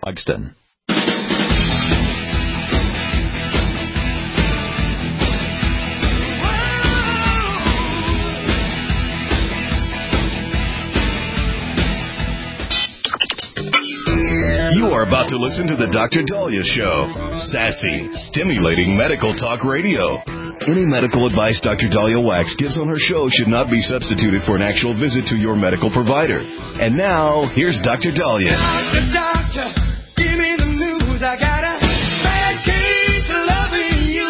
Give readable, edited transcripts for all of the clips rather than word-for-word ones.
Buxton. You are about to listen to the Dr. Daliah Show. Sassy, stimulating medical talk radio. Any medical advice Dr. Daliah Wax gives on her show should not be substituted for an actual visit to your medical provider. And now, here's Dr. Daliah. Doctor, give me the news. I got a bad case of loving you.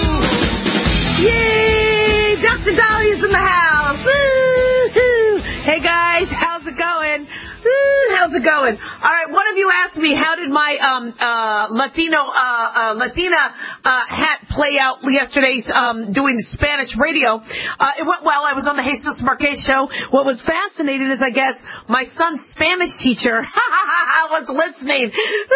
Yay! Dr. Daliah's in the house. Woo-hoo. Hey, guys. How's it going? How's it going? All right, one of you asked me, how did my Latina hat play out yesterday's doing Spanish radio? It went well. I was on the Jesus Marquez show. What was fascinating is, I guess, my son's Spanish teacher was listening.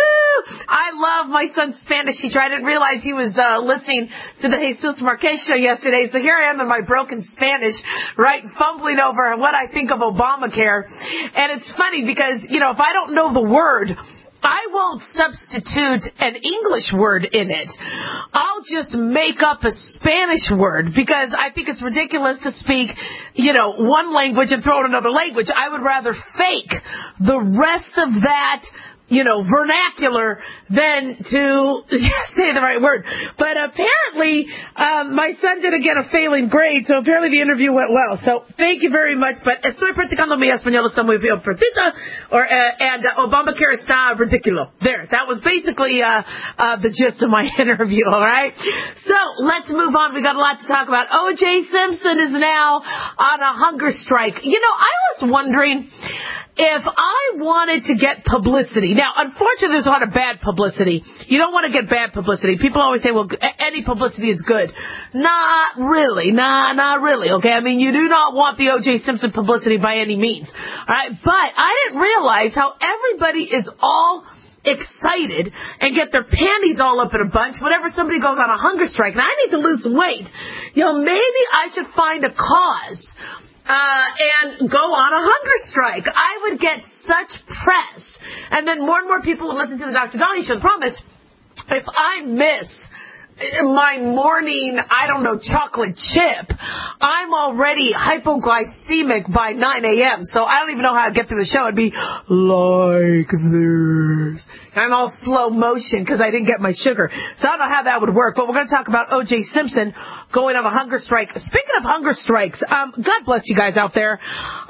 I love my son's Spanish teacher. I didn't realize he was listening to the Jesus Marquez show yesterday. So here I am in my broken Spanish, right, fumbling over what I think of Obamacare. And it's funny because, you know, if I don't know the word, I won't substitute an English word in it. I'll just make up a Spanish word because I think it's ridiculous to speak, you know, one language and throw in another language. I would rather fake the rest of that, you know, vernacular than to say the right word. But apparently, my son did get a failing grade, so apparently the interview went well. So thank you very much. But estoy practicando mi español, está muy bien perdida, and Obamacare está ridiculous. There, that was basically the gist of my interview, all right? So let's move on. We got a lot to talk about. O.J. Simpson is now on a hunger strike. You know, I was wondering if I wanted to get publicity. Now, unfortunately, there's a lot of bad publicity. You don't want to get bad publicity. People always say, well, any publicity is good. Not really. Not really, okay? I mean, you do not want the O.J. Simpson publicity by any means. All right? But I didn't realize how everybody is all excited and get their panties all up in a bunch whenever somebody goes on a hunger strike. Now, I need to lose some weight. You know, maybe I should find a cause and go on a hunger strike. I would get such press. And then more and more people would listen to the Dr. Daliah Show. Promise, if I miss my morning, I don't know, chocolate chip, I'm already hypoglycemic by 9 a.m. So I don't even know how to get through the show. It'd be like this. I'm all slow motion because I didn't get my sugar. So I don't know how that would work. But we're going to talk about O.J. Simpson going on a hunger strike. Speaking of hunger strikes, God bless you guys out there.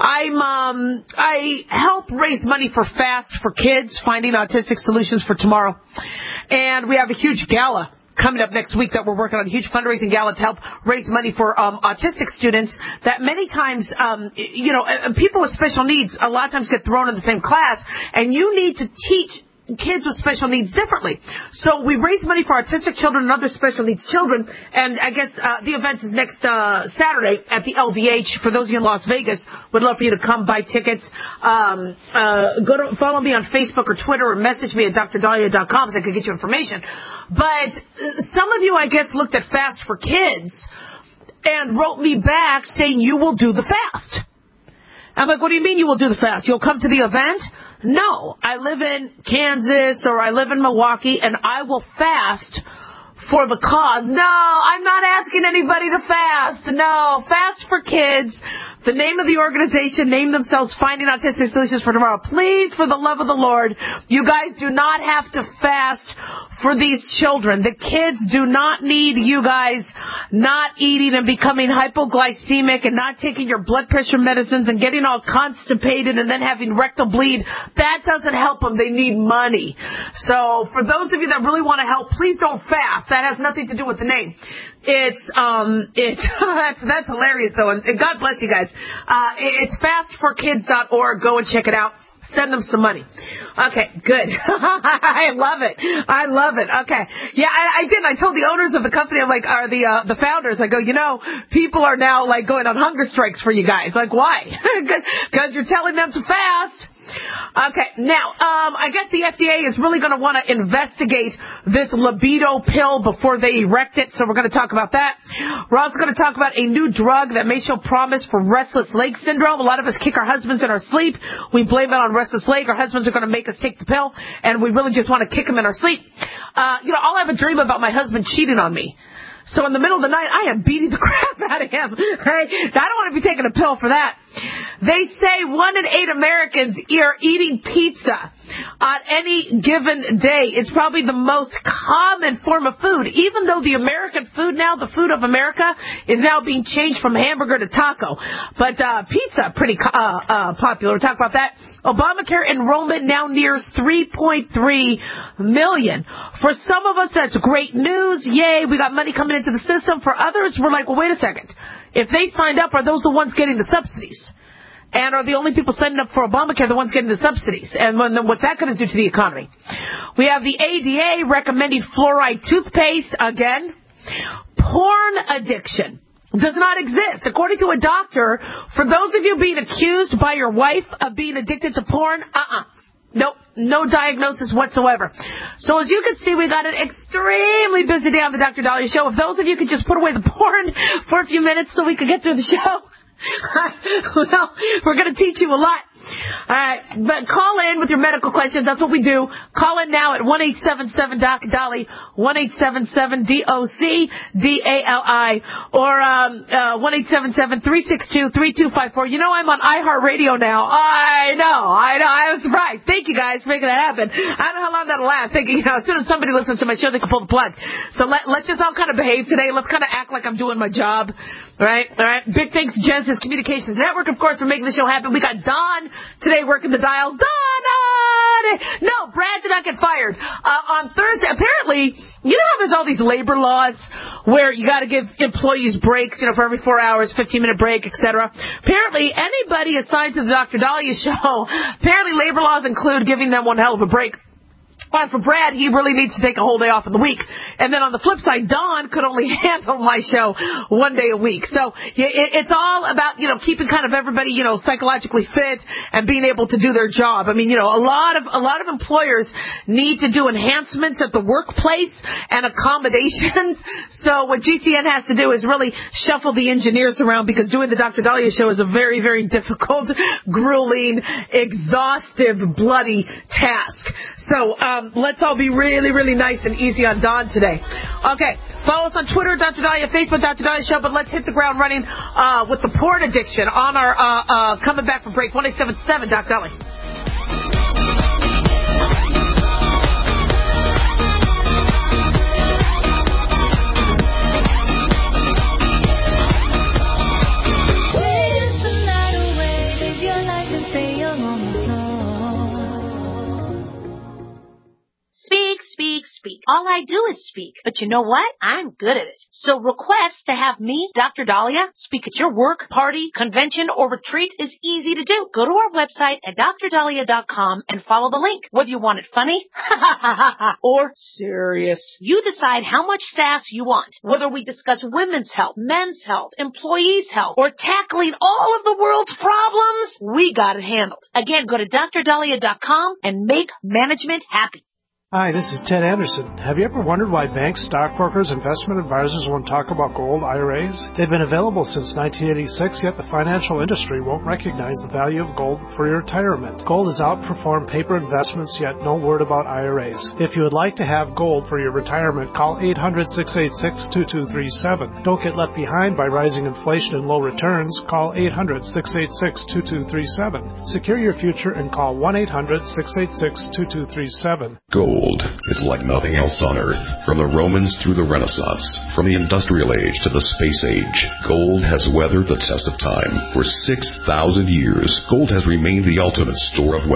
I help raise money for FAST for Kids, Finding Autistic Solutions for Tomorrow. And we have a huge gala coming up next week that we're working on, a huge fundraising gala to help raise money for autistic students that many times, you know, people with special needs a lot of times get thrown in the same class, and you need to teach kids with special needs differently. So we raise money for autistic children and other special needs children, and I guess the event is next Saturday at the LVH. For those of you in Las Vegas, would love for you to come buy tickets. Follow me on Facebook or Twitter or message me at drdaliah.com so I can get you information. But some of you, I guess, looked at Fast for Kids and wrote me back saying you will do the fast. I'm like, what do you mean you will do the fast? You'll come to the event? No, I live in Kansas or I live in Milwaukee and I will fast for the cause. No, I'm not asking anybody to fast. No, Fast for Kids. The name of the organization named themselves Finding Autistic Solutions for Tomorrow. Please, for the love of the Lord, you guys do not have to fast for these children. The kids do not need you guys not eating and becoming hypoglycemic and not taking your blood pressure medicines and getting all constipated and then having rectal bleed. That doesn't help them. They need money. So for those of you that really want to help, please don't fast. That has nothing to do with the name. That's hilarious though, and God bless you guys. It's fastforkids.org. Go and check it out. Send them some money. Okay, good. I love it. Okay. Yeah, I did. I told the owners of the company, I'm like, are the founders, I go, you know, people are now like going on hunger strikes for you guys. Like, why? Because you're telling them to fast. Okay, now, I guess the FDA is really going to want to investigate this libido pill before they erect it, so we're going to talk about that. We're also going to talk about a new drug that may show promise for restless leg syndrome. A lot of us kick our husbands in our sleep. We blame it on restless leg. Our husbands are going to make us take the pill, and we really just want to kick them in our sleep. I'll have a dream about my husband cheating on me. So in the middle of the night, I am beating the crap out of him. Right? I don't want to be taking a pill for that. They say 1 in 8 Americans are eating pizza on any given day. It's probably the most common form of food, even though the American food now, the food of America, is now being changed from hamburger to taco. But pizza, pretty popular. We'll talk about that. Obamacare enrollment now nears 3.3 million. For some of us, that's great news. Yay, we got money coming into the system. For others, we're like, well, wait a second. If they signed up, are those the ones getting the subsidies? And are the only people signing up for Obamacare the ones getting the subsidies? And what's that going to do to the economy? We have the ADA recommending fluoride toothpaste again. Porn addiction does not exist. According to a doctor, for those of you being accused by your wife of being addicted to porn, nope, no diagnosis whatsoever. So as you can see, we got an extremely busy day on the Dr. Dahlia Show. If those of you could just put away the porn for a few minutes so we could get through the show. Well, we're going to teach you a lot. All right, but call in with your medical questions. That's what we do. Call in now at 1-877-DOC-DALI, 1-877-DOC-DALI, or 1-877-362-3254. You know I'm on iHeartRadio now. I know. I was surprised. Thank you guys for making that happen. I don't know how long that'll last. Thank you. As soon as somebody listens to my show, they can pull the plug. So let's just all kind of behave today. Let's kind of act like I'm doing my job. All right. Big thanks to Genesis Communications Network, of course, for making the show happen. We got Don today working the dial. No, Brad did not get fired. On Thursday, apparently, you know how there's all these labor laws where you got to give employees breaks, for every 4 hours, 15-minute break, etc. Apparently, anybody assigned to the Dr. Dahlia Show, apparently labor laws include giving them one hell of a break. But for Brad, he really needs to take a whole day off of the week. And then on the flip side, Don could only handle my show 1 day a week. So it's all about, keeping kind of everybody, psychologically fit and being able to do their job. I mean, a lot of employers need to do enhancements at the workplace and accommodations. So what GCN has to do is really shuffle the engineers around, because doing the Dr. Dahlia Show is a very, very difficult, grueling, exhaustive, bloody task. So, let's all be really, really nice and easy on Don today. Okay, follow us on Twitter, Dr. Dahlia, Facebook, Dr. Dahlia Show, but let's hit the ground running with the porn addiction on our coming back from break. 1-877 Dr. Dahlia. Speak. All I do is speak. But you know what? I'm good at it. So request to have me, Dr. Dahlia, speak at your work, party, convention, or retreat is easy to do. Go to our website at drdahlia.com and follow the link. Whether you want it funny or serious, you decide how much sass you want. Whether we discuss women's health, men's health, employees' health, or tackling all of the world's problems, we got it handled. Again, go to drdahlia.com and make management happy. Hi, this is Ted Anderson. Have you ever wondered why banks, stockbrokers, investment advisors won't talk about gold IRAs? They've been available since 1986, yet the financial industry won't recognize the value of gold for your retirement. Gold has outperformed paper investments, yet no word about IRAs. If you would like to have gold for your retirement, call 800-686-2237. Don't get left behind by rising inflation and low returns. Call 800-686-2237. Secure your future and call 1-800-686-2237. Gold is like nothing else on Earth. From the Romans through the Renaissance, from the Industrial Age to the Space Age, gold has weathered the test of time. For 6,000 years, gold has remained the ultimate store of wealth.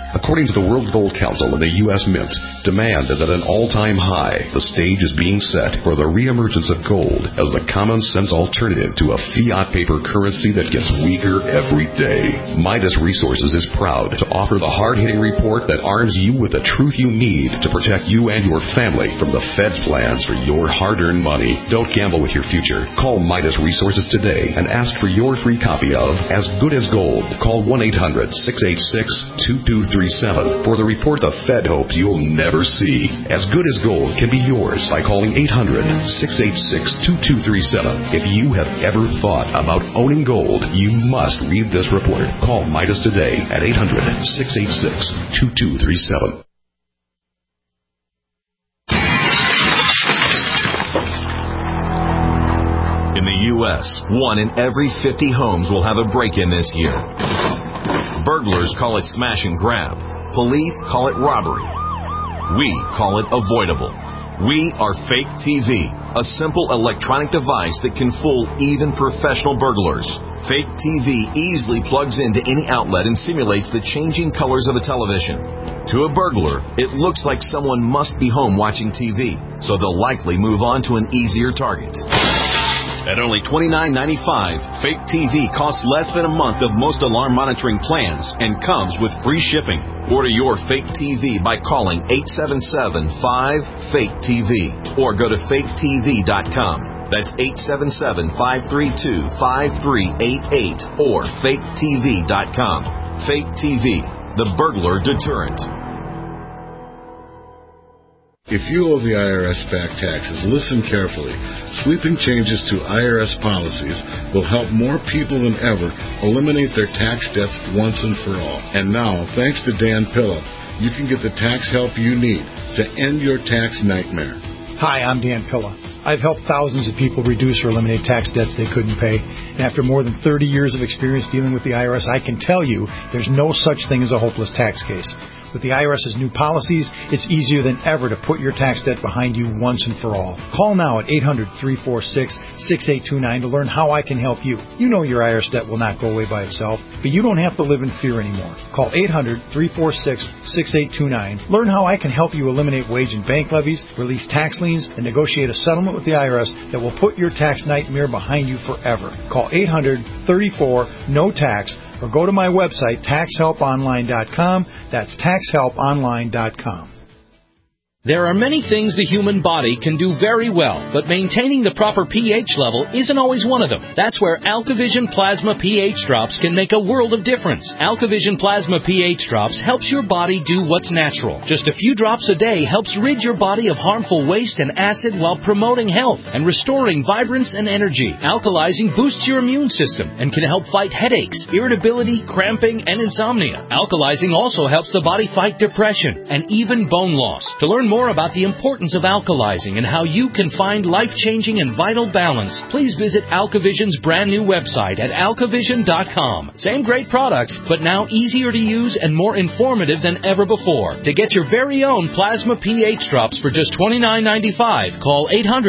According to the World Gold Council and the U.S. Mint, demand is at an all-time high. The stage is being set for the reemergence of gold as the common-sense alternative to a fiat paper currency that gets weaker every day. Midas Resources is proud to offer the hard-hitting report that arms you with the truth you need to protect you and your family from the Fed's plans for your hard-earned money. Don't gamble with your future. Call Midas Resources today and ask for your free copy of As Good as Gold. Call 1-800-686-2237 for the report the Fed hopes you'll never see. As Good as Gold can be yours by calling 800-686-2237. If you have ever thought about owning gold, you must read this report. Call Midas today at 800-686-2237. In the U.S., 1 in every 50 homes will have a break-in this year. Burglars call it smash and grab. Police call it robbery. We call it avoidable. We are Fake TV, a simple electronic device that can fool even professional burglars. Fake TV easily plugs into any outlet and simulates the changing colors of a television. To a burglar, it looks like someone must be home watching TV, so they'll likely move on to an easier target. At only $29.95, Fake TV costs less than a month of most alarm monitoring plans and comes with free shipping. Order your Fake TV by calling 877-5-FAKE-TV or go to faketv.com. That's 877-532-5388 or faketv.com. Fake TV, the burglar deterrent. If you owe the IRS back taxes, listen carefully. Sweeping changes to IRS policies will help more people than ever eliminate their tax debts once and for all. And now, thanks to Dan Pilla, you can get the tax help you need to end your tax nightmare. Hi, I'm Dan Pilla. I've helped thousands of people reduce or eliminate tax debts they couldn't pay. And after more than 30 years of experience dealing with the IRS, I can tell you there's no such thing as a hopeless tax case. With the IRS's new policies, it's easier than ever to put your tax debt behind you once and for all. Call now at 800-346-6829 to learn how I can help you. You know your IRS debt will not go away by itself, but you don't have to live in fear anymore. Call 800-346-6829. Learn how I can help you eliminate wage and bank levies, release tax liens, and negotiate a settlement with the IRS that will put your tax nightmare behind you forever. Call 800-34-NO-TAX or go to my website, taxhelponline.com. That's taxhelponline.com. There are many things the human body can do very well, but maintaining the proper pH level isn't always one of them. That's where AlkaVision Plasma pH Drops can make a world of difference. AlkaVision Plasma pH Drops helps your body do what's natural. Just a few drops a day helps rid your body of harmful waste and acid while promoting health and restoring vibrance and energy. Alkalizing boosts your immune system and can help fight headaches, irritability, cramping, and insomnia. Alkalizing also helps the body fight depression and even bone loss. To learn more about the importance of alkalizing and how you can find life-changing and vital balance, please visit AlkaVision's brand new website at alkavision.com. Same great products, but now easier to use and more informative than ever before. To get your very own Plasma pH Drops for just $29.95, call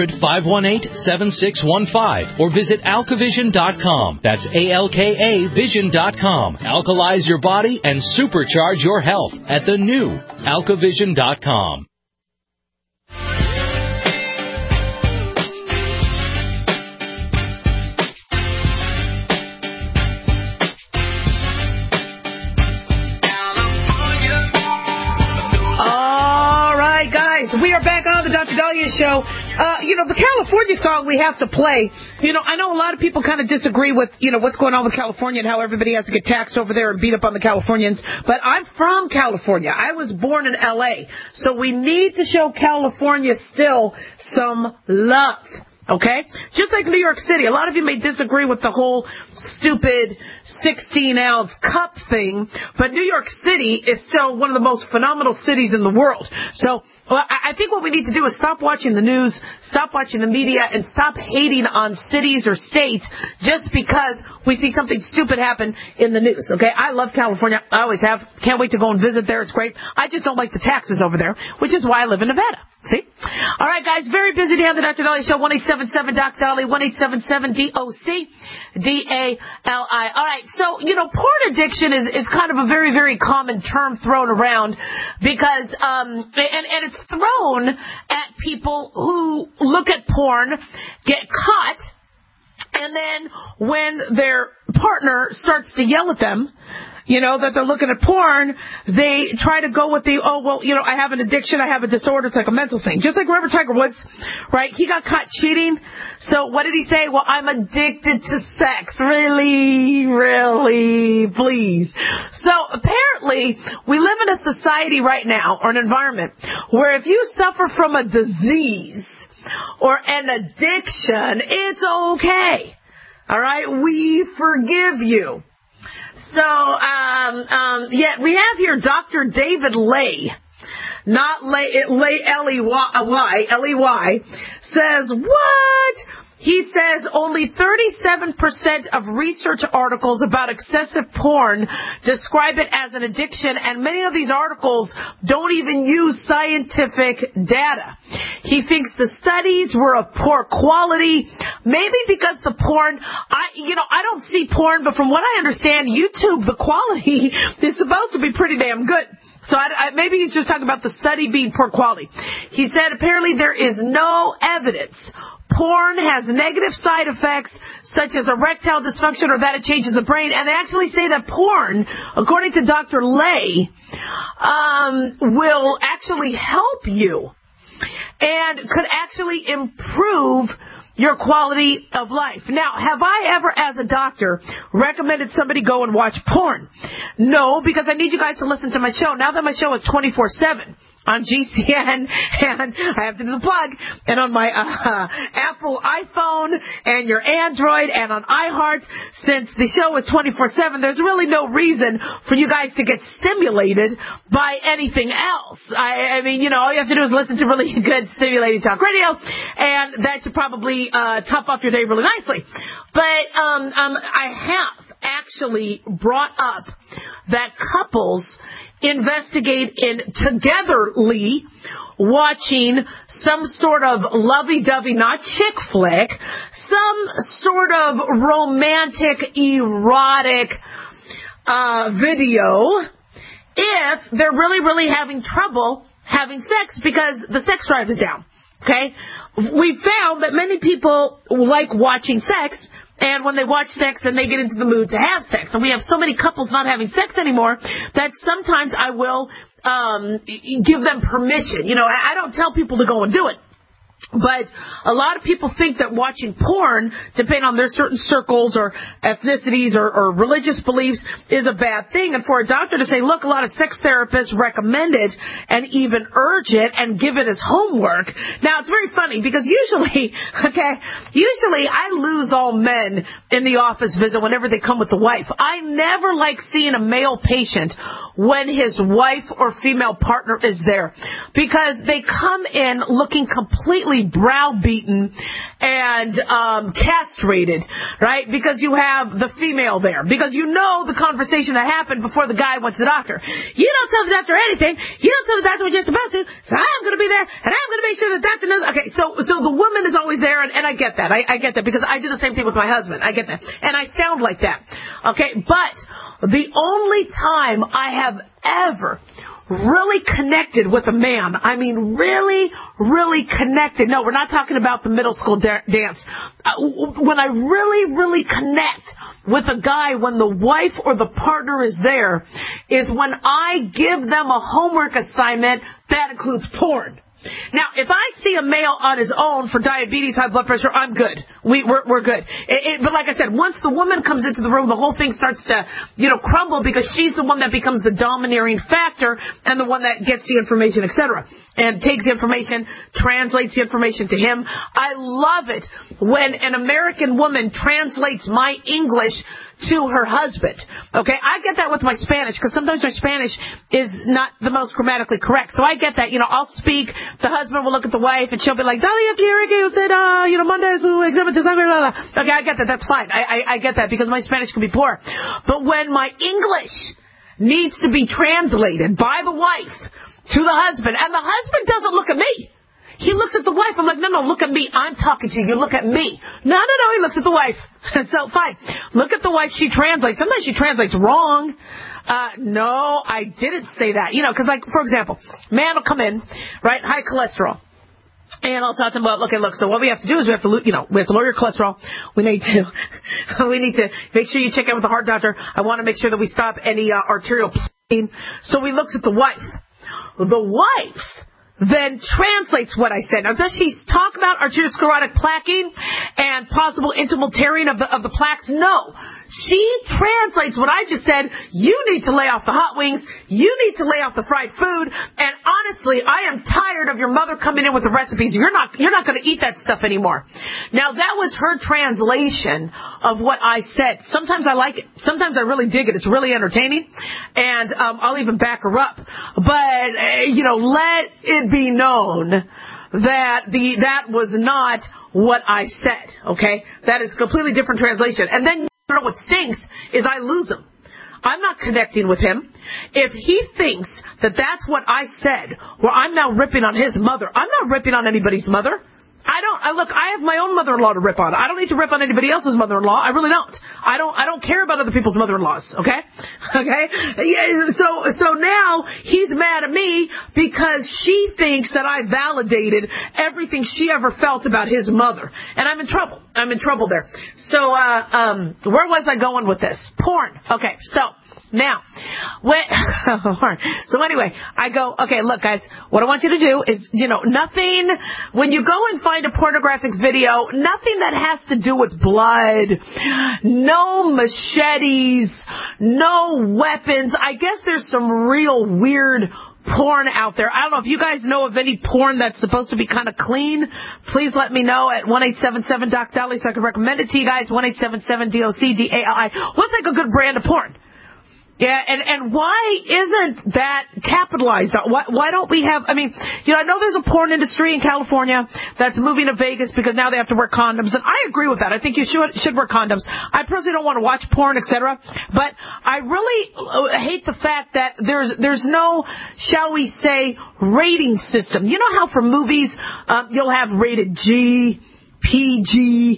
800-518-7615 or visit alkavision.com. That's ALKAvision.com. Alkalize your body and supercharge your health at the new alkavision.com. We are back on the Dr. Dahlia Show. The California song we have to play. I know a lot of people kind of disagree with, what's going on with California and how everybody has to get taxed over there and beat up on the Californians. But I'm from California. I was born in L.A. So we need to show California still some love. Okay? Just like New York City. A lot of you may disagree with the whole stupid 16-ounce cup thing, but New York City is still one of the most phenomenal cities in the world. So I think what we need to do is stop watching the news, stop watching the media, and stop hating on cities or states just because we see something stupid happen in the news. Okay? I love California. I always have. Can't wait to go and visit there. It's great. I just don't like the taxes over there, which is why I live in Nevada. See? All right, guys, very busy day on the Dr. Dali Show. 1-877-DOC-DOLLY, 1-877-DOC-DALI. All right, so, porn addiction is kind of a very, very common term thrown around because, and it's thrown at people who look at porn, get caught, and then when their partner starts to yell at them, that they're looking at porn, they try to go with I have an addiction, I have a disorder, it's like a mental thing. Just like remember Tiger Woods, right? He got caught cheating. So what did he say? Well, I'm addicted to sex. Really, really, please. So apparently, we live in a society right now, or an environment, where if you suffer from a disease or an addiction, it's okay. All right? We forgive you. So, we have here Dr. David Ley, not Ley, L-E-Y, says, what? He says only 37% of research articles about excessive porn describe it as an addiction, and many of these articles don't even use scientific data. He thinks the studies were of poor quality, maybe because the porn, I don't see porn, but from what I understand, YouTube, the quality is supposed to be pretty damn good. So maybe he's just talking about the study being poor quality. He said apparently there is no evidence porn has negative side effects such as erectile dysfunction or that it changes the brain. And they actually say that porn, according to Dr. Ley, will actually help you and could actually improve your quality of life. Now, have I ever, as a doctor, recommended somebody go and watch porn? No, because I need you guys to listen to my show. Now that my show is 24/7 on GCN, and I have to do the plug, and on my Apple iPhone and your Android and on iHeart, since the show is 24/7, there's really no reason for you guys to get stimulated by anything else. I mean, all you have to do is listen to really good stimulating talk radio, and that should probably top off your day really nicely. But I have actually brought up that couples investigate in togetherly watching some sort of lovey-dovey, not chick flick, some sort of romantic, erotic video if they're really, really having trouble having sex because the sex drive is down. Okay? We found that many people like watching sex, and when they watch sex, then they get into the mood to have sex. And we have so many couples not having sex anymore that sometimes I will give them permission. I don't tell people to go and do it. But a lot of people think that watching porn, depending on their certain circles or ethnicities or religious beliefs, is a bad thing. And for a doctor to say, look, a lot of sex therapists recommend it and even urge it and give it as homework. Now, it's very funny because usually I lose all men in the office visit whenever they come with the wife. I never like seeing a male patient when his wife or female partner is there because they come in looking completely browbeaten and castrated, right? Because you have the female there. Because the conversation that happened before the guy went to the doctor. You don't tell the doctor anything. You don't tell the doctor what you're supposed to. So I'm going to be there, and I'm going to make sure the doctor knows. Okay, so the woman is always there, and I get that. I get that because I do the same thing with my husband. I get that. And I sound like that. Okay, but the only time I have ever really connected with a man. I mean, really, really connected. No, we're not talking about the middle school dance. When I really, really connect with a guy, when the wife or the partner is there, is when I give them a homework assignment that includes porn. Now, if I see a male on his own for diabetes, high blood pressure, I'm good. We're good. But like I said, once the woman comes into the room, the whole thing starts to, crumble because she's the one that becomes the domineering factor and the one that gets the information, etc. And takes the information, translates the information to him. I love it when an American woman translates my English to her husband. Okay, I get that with my Spanish because sometimes my Spanish is not the most grammatically correct. So I get that. I'll speak. The husband will look at the wife and she'll be like, Dali, aquí, Ricky, usted, manda su examen de sangre, blah, blah. Okay, I get that. That's fine. I get that because my Spanish can be poor. But when my English needs to be translated by the wife to the husband, and the husband doesn't look at me. at the wife. I'm like, no, look at me. I'm talking to you. You look at me. No, he looks at the wife. So, fine. Look at the wife. She translates. Sometimes she translates wrong. No, I didn't say that. You know, because, like, for example, man will come in, right, high cholesterol. And I'll talk to them about, look, so what we have to do is we have to lower your cholesterol. We need to make sure you check in with the heart doctor. I want to make sure that we stop any arterial plaque. So we looks at the wife. The wife then translates what I said. Now, does she talk about arteriosclerotic plaquing and possible intimal tearing of the plaques? No. She translates what I just said. You need to lay off the hot wings. You need to lay off the fried food. And honestly, I am tired of your mother coming in with the recipes. You're not going to eat that stuff anymore. Now, that was her translation of what I said. Sometimes I like it. Sometimes I really dig it. It's really entertaining. And I'll even back her up. But, let it be known that that was not what I said, okay? That is a completely different translation. And then, what stinks is I lose him. I'm not connecting with him. If he thinks that that's what I said, or I'm now ripping on his mother, I'm not ripping on anybody's mother. I have my own mother-in-law to rip on. I don't need to rip on anybody else's mother-in-law. I really don't. I don't care about other people's mother-in-laws, okay? Okay? Yeah, so now he's mad at me because she thinks that I validated everything she ever felt about his mother. And I'm in trouble. I'm in trouble there. So, where was I going with this? Porn. Okay, so now, so anyway, I go, okay, look, guys, what I want you to do is, nothing, when you go and find a pornographic video, nothing that has to do with blood, no machetes, no weapons. I guess there's some real weird porn out there. I don't know if you guys know of any porn that's supposed to be kind of clean. Please let me know at 1-877-DOC-DOLLY so I can recommend it to you guys. 1-877-DOC-DALI. What's like a good brand of porn? Yeah, and why isn't that capitalized on? Why don't we have, I know there's a porn industry in California that's moving to Vegas because now they have to wear condoms, and I agree with that. I think you should wear condoms. I personally don't want to watch porn, etc., but I really hate the fact that there's no, shall we say, rating system. You know how for movies, you'll have rated G, PG,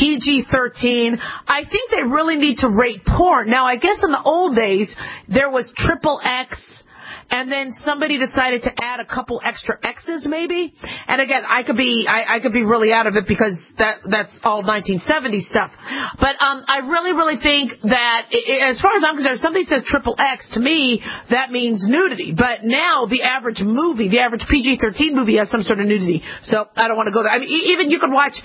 PG-13. I think they really need to rate porn. Now, I guess in the old days, there was XXX, and then somebody decided to add a couple extra X's maybe. And again, I could be really out of it because that's all 1970s stuff. But I really think that as far as I'm concerned, if somebody says XXX, to me that means nudity. But now the average PG-13 movie has some sort of nudity. So I don't want to go there. Even you can watch.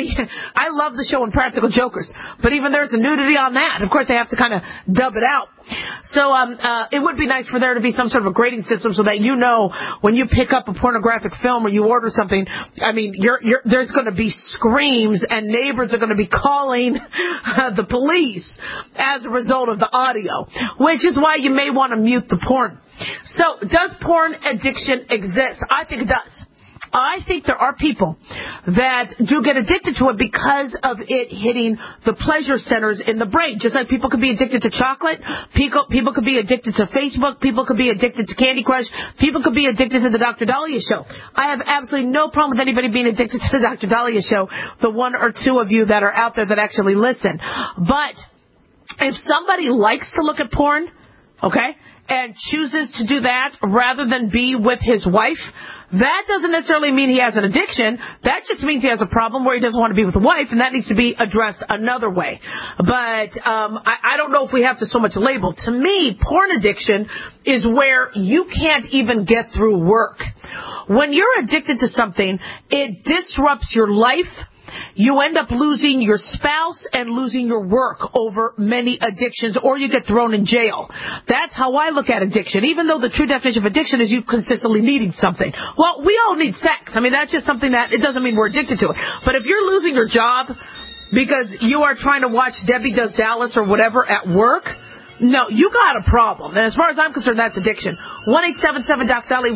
I love the show Impractical Jokers, but even there's a nudity on that. Of course, they have to kind of dub it out. So it would be nice for there to be some sort of a grading system so that when you pick up a pornographic film or you order something, there's going to be screams and neighbors are going to be calling the police as a result of the audio, which is why you may want to mute the porn. So, does porn addiction exist? I think it does. I think there are people that do get addicted to it because of it hitting the pleasure centers in the brain. Just like people could be addicted to chocolate, people could be addicted to Facebook, people could be addicted to Candy Crush, people could be addicted to the Dr. Dahlia Show. I have absolutely no problem with anybody being addicted to the Dr. Dahlia Show, the one or two of you that are out there that actually listen. But if somebody likes to look at porn, okay, and chooses to do that rather than be with his wife, that doesn't necessarily mean he has an addiction. That just means he has a problem where he doesn't want to be with a wife, and that needs to be addressed another way. But I don't know if we have to so much label. To me, porn addiction is where you can't even get through work. When you're addicted to something, it disrupts your life. You end up losing your spouse and losing your work over many addictions, or you get thrown in jail. That's how I look at addiction, even though the true definition of addiction is you consistently needing something. Well, we all need sex. That's just something that, it doesn't mean we're addicted to it. But if you're losing your job because you are trying to watch Debbie Does Dallas or whatever at work, no, you got a problem. And as far as I'm concerned, that's addiction. 1-877-DOC-DOLLY,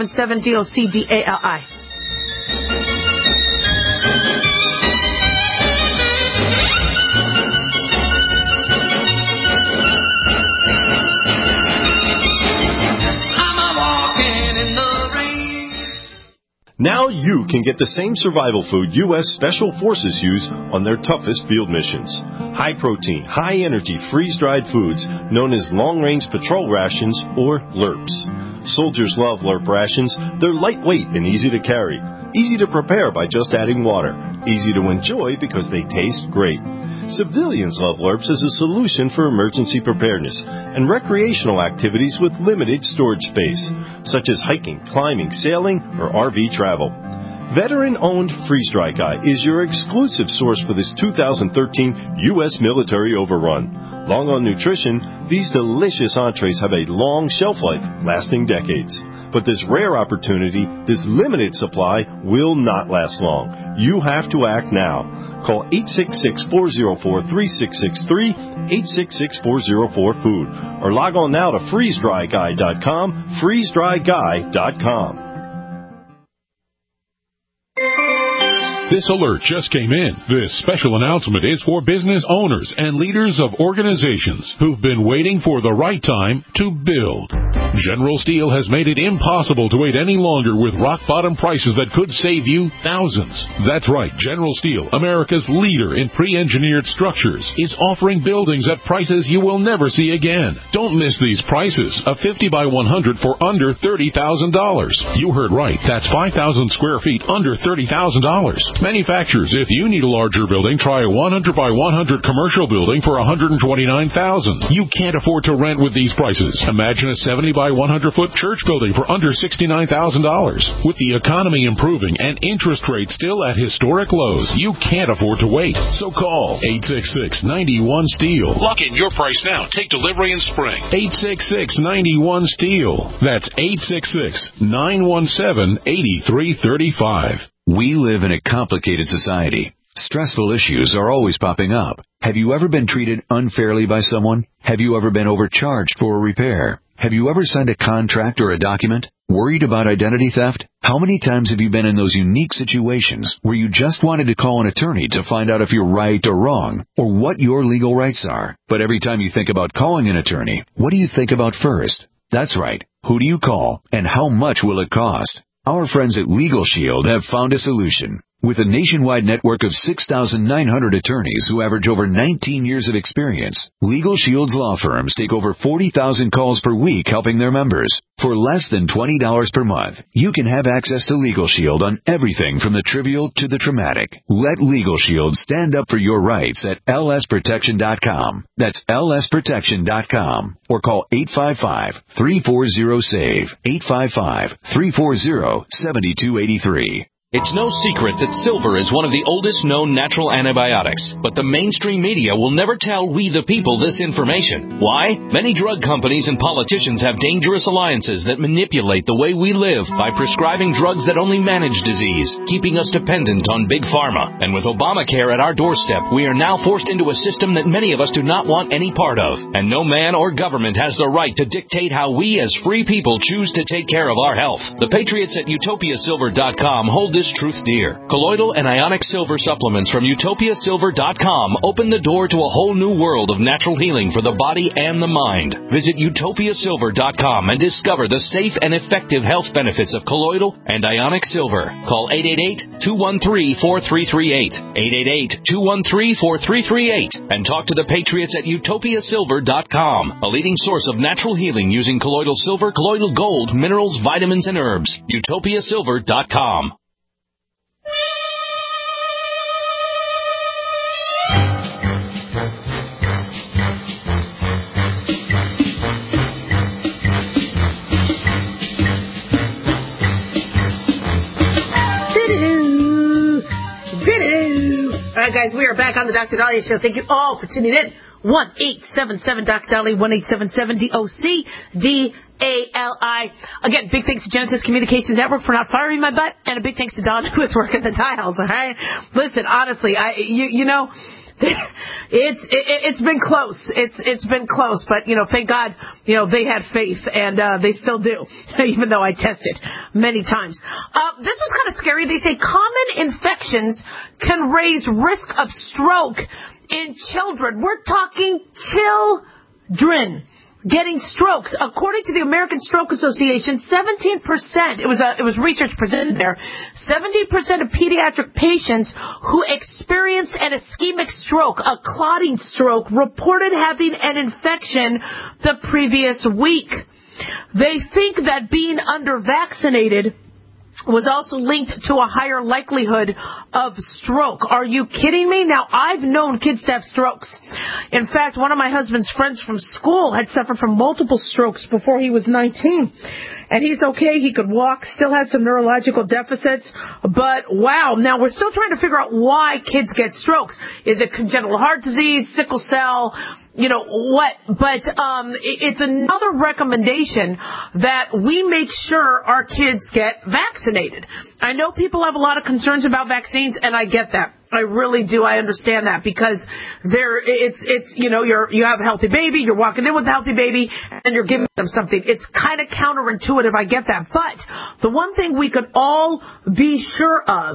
1-877-DOC-DALI. Now you can get the same survival food U.S. Special Forces use on their toughest field missions. High-protein, high-energy, freeze-dried foods known as long-range patrol rations, or LRPs. Soldiers love LRP rations. They're lightweight and easy to carry. Easy to prepare by just adding water. Easy to enjoy because they taste great. Civilians love LRPs as a solution for emergency preparedness and recreational activities with limited storage space, such as hiking, climbing, sailing, or RV travel. Veteran-owned Freeze Dry Guy is your exclusive source for this 2013 U.S. military overrun. Long on nutrition, these delicious entrees have a long shelf life, lasting decades. But this rare opportunity, this limited supply, will not last long. You have to act now. Call 866-404-3663, 866-404-FOOD, or log on now to freezedryguy.com, freezedryguy.com. This alert just came in. This special announcement is for business owners and leaders of organizations who've been waiting for the right time to build. General Steel has made it impossible to wait any longer with rock-bottom prices that could save you thousands. That's right. General Steel, America's leader in pre-engineered structures, is offering buildings at prices you will never see again. Don't miss these prices. A 50 by 100 for under $30,000. You heard right. That's 5,000 square feet under $30,000. Manufacturers, if you need a larger building, try a 100 by 100 commercial building for $129,000. You can't afford to rent with these prices. Imagine a 70 by 100-foot church building for under $69,000. With the economy improving and interest rates still at historic lows, you can't afford to wait. So call 866-91-STEEL. Lock in your price now. Take delivery in spring. 866-91-STEEL. That's 866-917-8335. We live in a complicated society. Stressful issues are always popping up. Have you ever been treated unfairly by someone? Have you ever been overcharged for a repair? Have you ever signed a contract or a document? Worried about identity theft? How many times have you been in those unique situations where you just wanted to call an attorney to find out if you're right or wrong, or what your legal rights are? But every time you think about calling an attorney, what do you think about first? That's right. Who do you call, and how much will it cost? Our friends at Legal Shield have found a solution. With a nationwide network of 6,900 attorneys who average over 19 years of experience, Legal Shield's law firms take over 40,000 calls per week helping their members. For less than $20 per month, you can have access to Legal Shield on everything from the trivial to the traumatic. Let Legal Shield stand up for your rights at lsprotection.com. That's lsprotection.com. Or call 855-340-SAVE, 855-340-7283. It's no secret that silver is one of the oldest known natural antibiotics, but the mainstream media will never tell we the people this information. Why? Many drug companies and politicians have dangerous alliances that manipulate the way we live by prescribing drugs that only manage disease, keeping us dependent on big pharma. And with Obamacare at our doorstep, we are now forced into a system that many of us do not want any part of. And no man or government has the right to dictate how we as free people choose to take care of our health. The patriots at utopiasilver.com hold this truth dear. Colloidal and ionic silver supplements from utopiasilver.com open the door to a whole new world of natural healing for the body and the mind. Visit utopiasilver.com and discover the safe and effective health benefits of colloidal and ionic silver. Call 888-213-4338, 888-213-4338, and talk to the patriots at utopiasilver.com, a leading source of natural healing using colloidal silver, colloidal gold, minerals, vitamins, and herbs. utopiasilver.com. All right, guys, we are back on the Dr. Dahlia Show. Thank you all for tuning in. 1-877-Dr. Dahlia, 1-877-DOC-DALI. Again, big thanks to Genesis Communications Network for not firing my butt, and a big thanks to Don who was working the dials, all right? Listen, honestly, you know, it's been close. It's been close, but, you know, thank God, you know, they had faith, and they still do, even though I tested many times. This was kind of scary. They say common infections can raise risk of stroke in children. We're talking children. getting strokes. According to the American Stroke Association, 17%, it was research presented there, 17% of pediatric patients who experienced an ischemic stroke, a clotting stroke, reported having an infection the previous week. They think that being under-vaccinated was also linked to a higher likelihood of stroke. Are you kidding me? Now, I've known kids to have strokes. In fact, one of my husband's friends from school had suffered from multiple strokes before he was 19. And he's okay. He could walk, still had some neurological deficits. But, wow, now we're still trying to figure out why kids get strokes. Is it congenital heart disease, sickle cell, what? But it's another recommendation that we make sure our kids get vaccinated. I know people have a lot of concerns about vaccines, and I get that. I really do. I understand that because you have a healthy baby, you're walking in with a healthy baby, and you're giving them something. It's kind of counterintuitive. I get that. But the one thing we could all be sure of,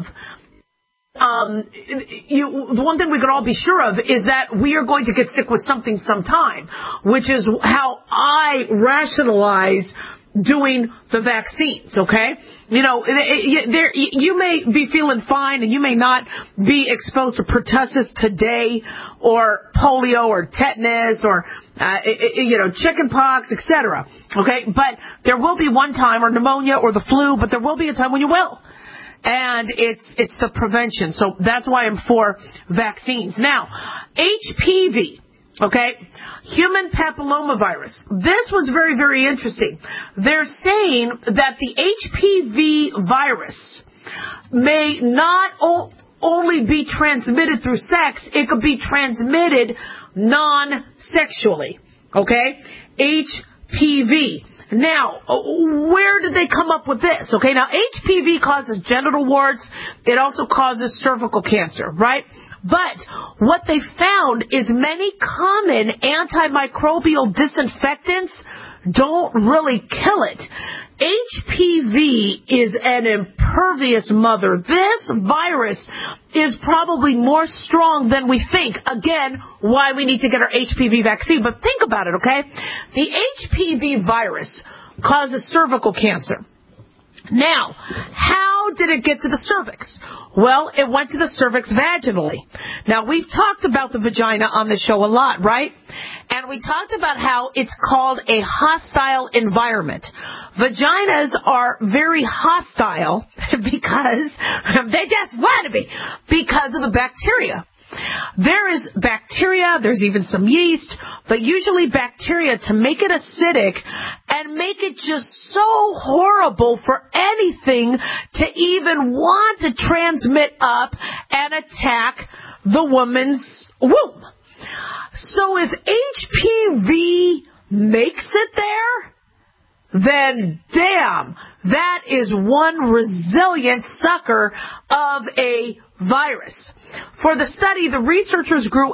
the one thing we could all be sure of is that we are going to get sick with something sometime, which is how I rationalize doing the vaccines, okay? You may be feeling fine and you may not be exposed to pertussis today or polio or tetanus or, chicken pox, etc., okay? But there will be one time, or pneumonia or the flu, but there will be a time when you will. And it's the prevention. So that's why I'm for vaccines. Now, HPV. Okay, human papillomavirus. This was very, very interesting. They're saying that the HPV virus may not only be transmitted through sex, it could be transmitted non-sexually. Okay, HPV. Now, where did they come up with this? Okay, now HPV causes genital warts. It also causes cervical cancer, right? But what they found is many common antimicrobial disinfectants don't really kill it. HPV is an impervious mother. This virus is probably more strong than we think. Again, why we need to get our HPV vaccine. But think about it, okay? The HPV virus causes cervical cancer. Now, how did it get to the cervix? Well, it went to the cervix vaginally. Now, we've talked about the vagina on the show a lot, right? And we talked about how it's called a hostile environment. Vaginas are very hostile because they just want to be, because of the bacteria. There is bacteria, there's even some yeast, but usually bacteria to make it acidic and make it just so horrible for anything to even want to transmit up and attack the woman's womb. So if HPV makes it there, then damn, that is one resilient sucker of a virus. For the study, the researchers grew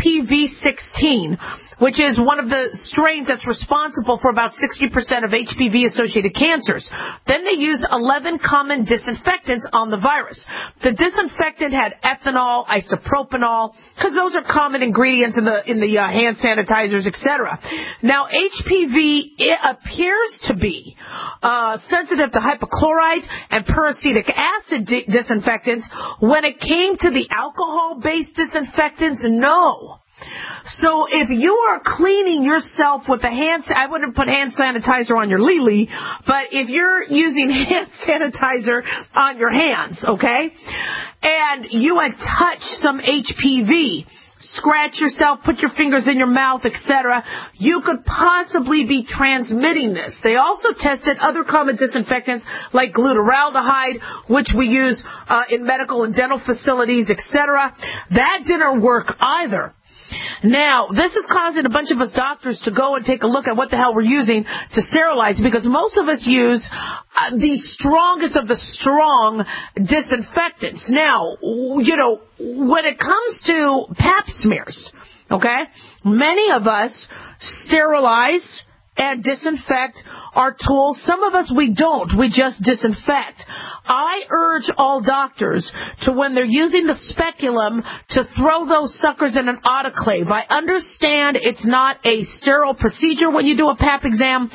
HPV-16, which is one of the strains that's responsible for about 60% of HPV-associated cancers. Then they used 11 common disinfectants on the virus. The disinfectant had ethanol, isopropanol, because those are common ingredients in the hand sanitizers, etc. Now, HPV appears to be sensitive to hypochlorite and peracetic acid disinfectants. When it came to the alcohol-based disinfectants, no. So if you are cleaning yourself with I wouldn't put hand sanitizer on your Lily, but if you're using hand sanitizer on your hands, okay, and you had touched some HPV, scratch yourself, put your fingers in your mouth, etc., you could possibly be transmitting this. They also tested other common disinfectants like glutaraldehyde, which we use in medical and dental facilities, etc. That didn't work either. Now, this is causing a bunch of us doctors to go and take a look at what the hell we're using to sterilize, because most of us use the strongest of the strong disinfectants. Now, when it comes to pap smears, okay, many of us sterilize and disinfect our tools. Some of us, we don't. We just disinfect. I urge all doctors to, when they're using the speculum, to throw those suckers in an autoclave. I understand it's not a sterile procedure when you do a Pap exam,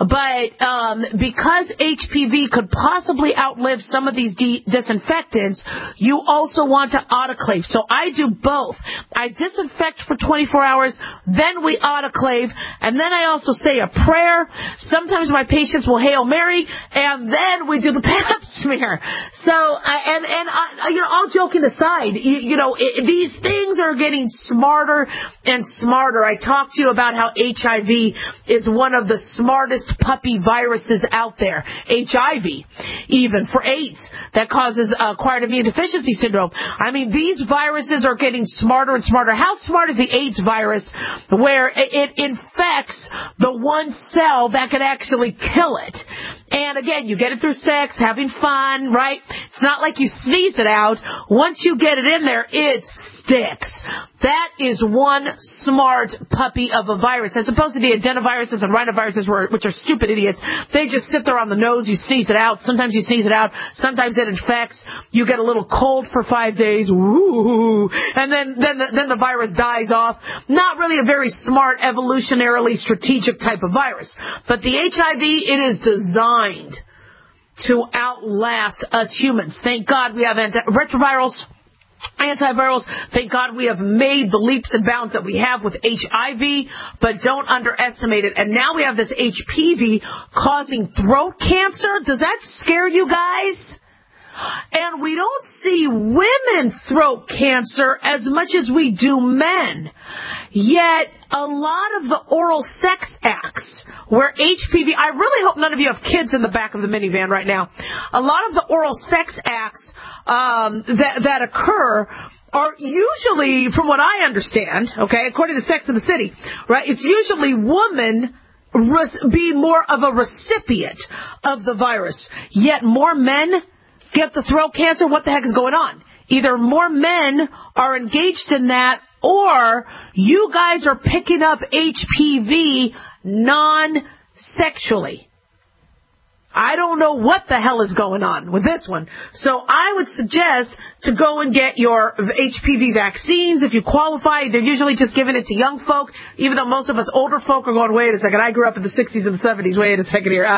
but because HPV could possibly outlive some of these disinfectants, you also want to autoclave. So I do both. I disinfect for 24 hours, then we autoclave, and then I also say a prayer. Sometimes my patients will Hail Mary, and then we do the Pap smear. So, all joking aside, these things are getting smarter and smarter. I talked to you about how HIV is one of the smartest puppy viruses out there. HIV, even for AIDS, that causes acquired immune deficiency syndrome. I mean, these viruses are getting smarter and smarter. How smart is the AIDS virus, where it infects the one cell that can actually kill it? And again, you get it through sex, having fun, right? It's not like you sneeze it out. Once you get it in there, it sticks. That is one smart puppy of a virus, as opposed to the adenoviruses and rhinoviruses, which are stupid idiots. They just sit there on the nose. You sneeze it out. Sometimes you sneeze it out. Sometimes it infects. You get a little cold for 5 days. Ooh. And then the virus dies off. Not really a very smart, evolutionarily strategic type of virus. But the HIV, it is designed to outlast us humans. Thank God we have retrovirals, antivirals. Thank God we have made the leaps and bounds that we have with HIV, but don't underestimate it. And now we have this HPV causing throat cancer. Does that scare you guys? And we don't see women throat cancer as much as we do men. Yet, a lot of the oral sex acts where HPV, I really hope none of you have kids in the back of the minivan right now. A lot of the oral sex acts that occur are usually, from what I understand, okay, according to Sex and the City, right, it's usually women be more of a recipient of the virus. Yet more men get the throat cancer. What the heck is going on? Either more men are engaged in that, or you guys are picking up HPV non-sexually. I don't know what the hell is going on with this one. So I would suggest to go and get your HPV vaccines if you qualify. They're usually just giving it to young folk, even though most of us older folk are going, wait a second, I grew up in the 60s and the 70s. Wait a second here.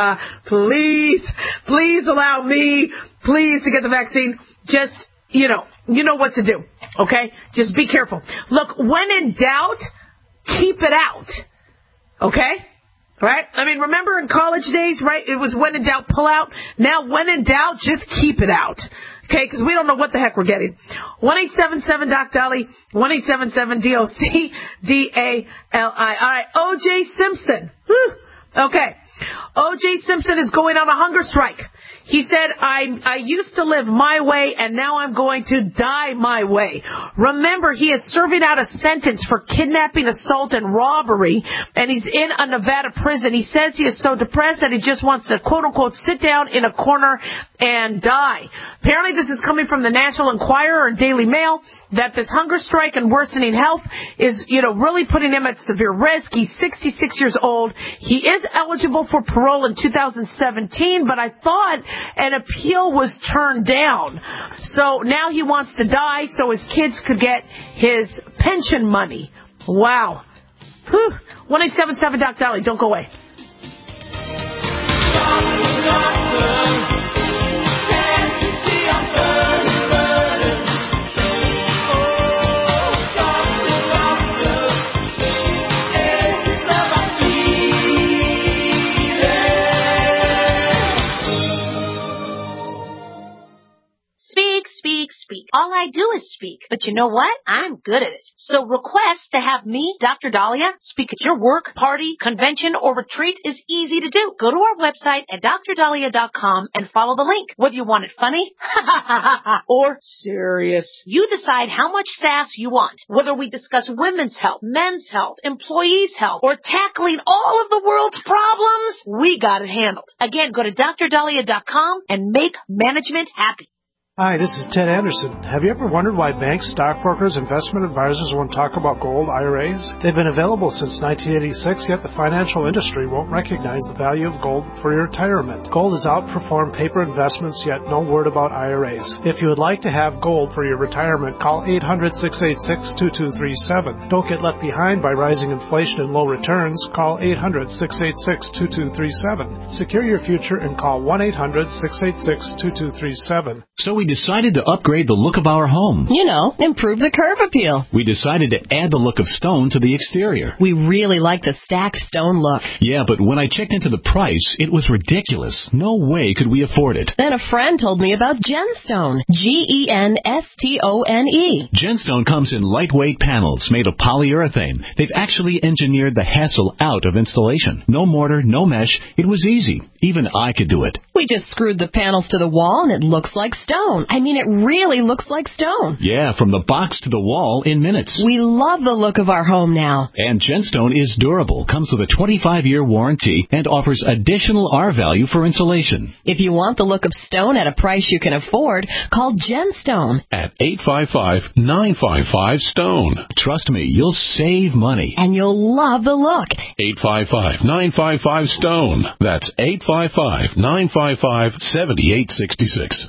Please allow me, to get the vaccine. Just, you know what to do, okay? Just be careful. Look, when in doubt, keep it out, okay? Right? I mean, remember in college days, right? It was when in doubt, pull out. Now, when in doubt, just keep it out. Okay? Because we don't know what the heck we're getting. 1-877-DOC-DOLLY, 1-877-DOC-DALI. All right. O.J. Simpson. Whew. Okay. O.J. Simpson is going on a hunger strike. He said, I used to live my way, and now I'm going to die my way. Remember, he is serving out a sentence for kidnapping, assault, and robbery, and he's in a Nevada prison. He says he is so depressed that he just wants to, quote-unquote, sit down in a corner and die. Apparently, this is coming from the National Enquirer and Daily Mail, that this hunger strike and worsening health is, really putting him at severe risk. He's 66 years old. He is eligible for parole in 2017, but I thought an appeal was turned down. So now he wants to die so his kids could get his pension money. Wow. 1-877-DOC-DOLLY. Don't go away. Speak. All I do is speak. But you know what? I'm good at it. So request to have me, Dr. Dahlia, speak at your work, party, convention, or retreat is easy to do. Go to our website at drdahlia.com and follow the link. Whether you want it funny or serious, you decide how much sass you want. Whether we discuss women's health, men's health, employees' health, or tackling all of the world's problems, we got it handled. Again, go to drdahlia.com and make management happy. Hi, this is Ted Anderson. Have you ever wondered why banks, stockbrokers, investment advisors won't talk about gold IRAs? They've been available since 1986, yet the financial industry won't recognize the value of gold for your retirement. Gold has outperformed paper investments, yet no word about IRAs. If you would like to have gold for your retirement, call 800-686-2237. Don't get left behind by rising inflation and low returns. Call 800-686-2237. Secure your future and call 1-800-686-2237. So we decided to upgrade the look of our home. You know, improve the curb appeal. We decided to add the look of stone to the exterior. We really like the stacked stone look. Yeah, but when I checked into the price, it was ridiculous. No way could we afford it. Then a friend told me about Genstone. Genstone. Genstone comes in lightweight panels made of polyurethane. They've actually engineered the hassle out of installation. No mortar, no mesh. It was easy. Even I could do it. We just screwed the panels to the wall and it looks like stone. I mean, it really looks like stone. Yeah, from the box to the wall in minutes. We love the look of our home now. And Genstone is durable, comes with a 25-year warranty, and offers additional R-value for insulation. If you want the look of stone at a price you can afford, call Genstone at 855-955-STONE. Trust me, you'll save money. And you'll love the look. 855-955-STONE. That's 855-955-7866.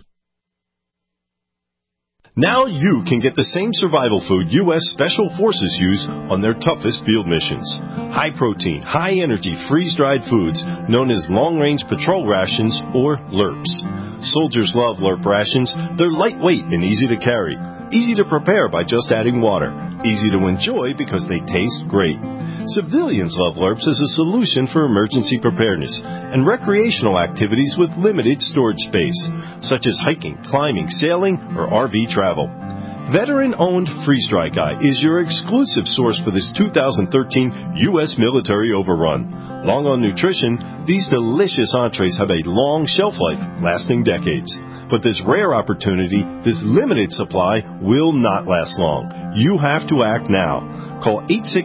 Now you can get the same survival food U.S. Special Forces use on their toughest field missions. High-protein, high-energy, freeze-dried foods known as long-range patrol rations, or LRPs. Soldiers love LRP rations. They're lightweight and easy to carry. Easy to prepare by just adding water. Easy to enjoy because they taste great. Civilians love LRPs as a solution for emergency preparedness and recreational activities with limited storage space, such as hiking, climbing, sailing, or RV travel. Veteran-owned Freeze Dry Guy is your exclusive source for this 2013 U.S. military overrun. Long on nutrition, these delicious entrees have a long shelf life, lasting decades. But this rare opportunity, this limited supply, will not last long. You have to act now. Call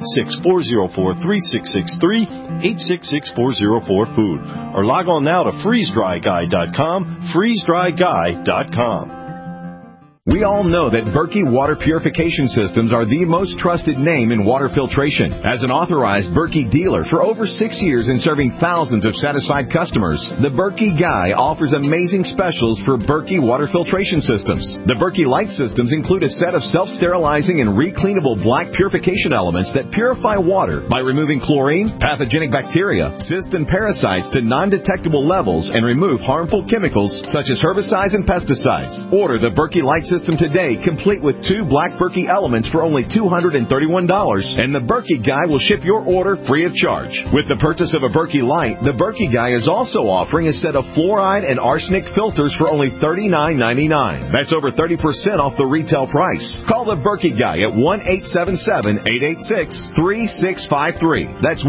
866-404-3663, 866-404-FOOD, or log on now to freezedryguy.com, freezedryguy.com. We all know that Berkey Water Purification Systems are the most trusted name in water filtration. As an authorized Berkey dealer for over 6 years and serving thousands of satisfied customers, the Berkey Guy offers amazing specials for Berkey Water Filtration Systems. The Berkey Light Systems include a set of self-sterilizing and recleanable black purification elements that purify water by removing chlorine, pathogenic bacteria, cysts, and parasites to non-detectable levels and remove harmful chemicals such as herbicides and pesticides. Order the Berkey Light System today, complete with 2 black Berkey elements for only $231, and the Berkey Guy will ship your order free of charge. With the purchase of a Berkey Light, the Berkey Guy is also offering a set of fluoride and arsenic filters for only $39.99. That's over 30% off the retail price. Call the Berkey Guy at 1-877-886-3653. That's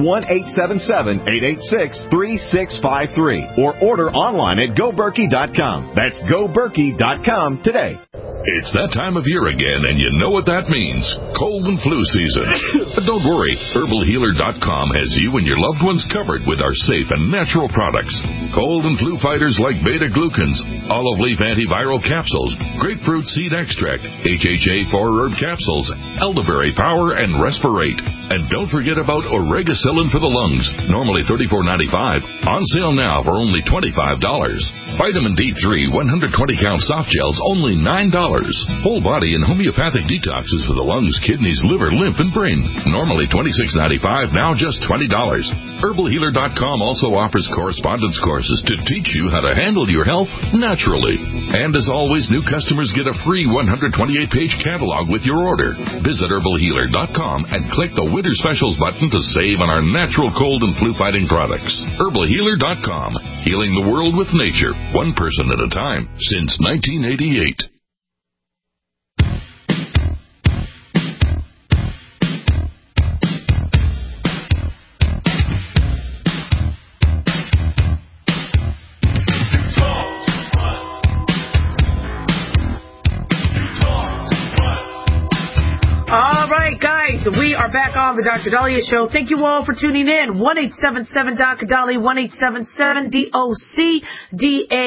1-877-886-3653. Or order online at GoBerkey.com. That's GoBerkey.com today. It's that time of year again, and you know what that means. Cold and flu season. But don't worry, HerbalHealer.com has you and your loved ones covered with our safe and natural products. Cold and flu fighters like beta-glucans, olive leaf antiviral capsules, grapefruit seed extract, HHA 4-herb capsules, elderberry power, and Respirate. And don't forget about Oregacillin for the lungs, normally $34.95, on sale now for only $25. Vitamin D3 120-count soft gels, only $9. Whole body and homeopathic detoxes for the lungs, kidneys, liver, lymph, and brain. Normally $26.95, now just $20. HerbalHealer.com also offers correspondence courses to teach you how to handle your health naturally. And as always, new customers get a free 128-page catalog with your order. Visit HerbalHealer.com and click the Winter Specials button to save on our natural cold and flu-fighting products. HerbalHealer.com, healing the world with nature, one person at a time, since 1988. We are back on the Dr. Dahlia Show. Thank you all for tuning in. 1-877-Dr. Dahlia, 1-877-DOC-DALIA.